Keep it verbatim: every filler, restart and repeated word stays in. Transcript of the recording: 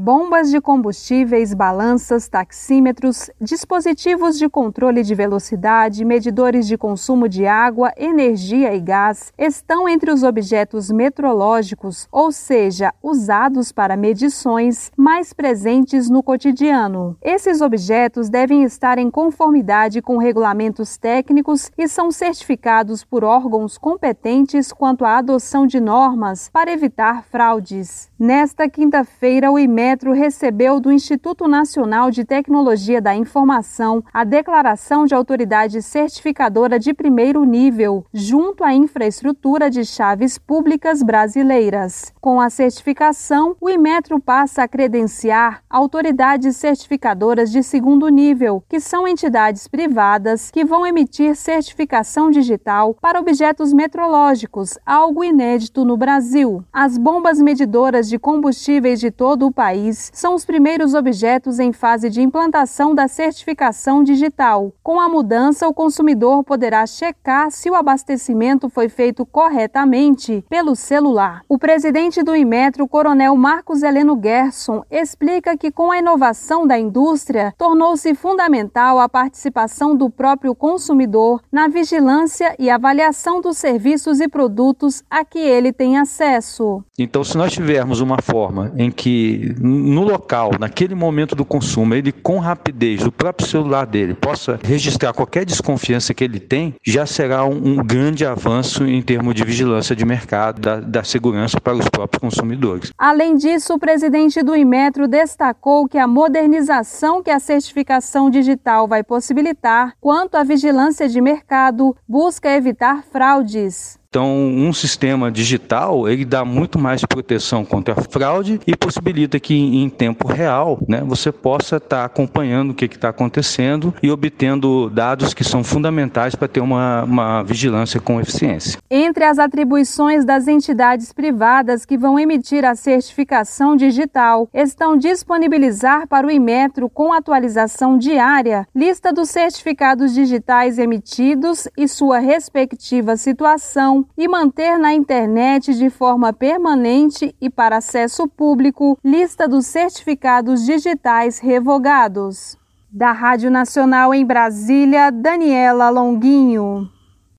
bombas de combustíveis, balanças, taxímetros, dispositivos de controle de velocidade, medidores de consumo de água, energia e gás estão entre os objetos metrológicos, ou seja, usados para medições, mais presentes no cotidiano. Esses objetos devem estar em conformidade com regulamentos técnicos e são certificados por órgãos competentes quanto à adoção de normas para evitar fraudes. Nesta quinta-feira, o Inmetro recebeu do Instituto Nacional de Tecnologia da Informação a declaração de autoridade certificadora de primeiro nível, junto à infraestrutura de chaves públicas brasileiras. Com a certificação, o Inmetro passa a credenciar autoridades certificadoras de segundo nível, que são entidades privadas que vão emitir certificação digital para objetos metrológicos, algo inédito no Brasil. As bombas medidoras de combustíveis de todo o país são os primeiros objetos em fase de implantação da certificação digital. Com a mudança, o consumidor poderá checar se o abastecimento foi feito corretamente pelo celular. O presidente do Inmetro, Coronel Marcos Heleno Gerson, explica que com a inovação da indústria, tornou-se fundamental a participação do próprio consumidor na vigilância e avaliação dos serviços e produtos a que ele tem acesso. Então, se nós tivermos uma forma em que no local, naquele momento do consumo, ele com rapidez do próprio celular dele possa registrar qualquer desconfiança que ele tem, já será um, um grande avanço em termos de vigilância de mercado, da, da segurança para os próprios consumidores. Além disso, o presidente do Inmetro destacou que a modernização que a certificação digital vai possibilitar quanto à vigilância de mercado busca evitar fraudes. Então, um sistema digital, ele dá muito mais proteção contra a fraude e possibilita que em tempo real, né, você possa estar acompanhando o que está acontecendo e obtendo dados que são fundamentais para ter uma, uma vigilância com eficiência. Entre as atribuições das entidades privadas que vão emitir a certificação digital, estão disponibilizar para o Inmetro, com atualização diária, lista dos certificados digitais emitidos e sua respectiva situação, e manter na internet de forma permanente e para acesso público lista dos certificados digitais revogados. Da Rádio Nacional em Brasília, Daniela Longuinho.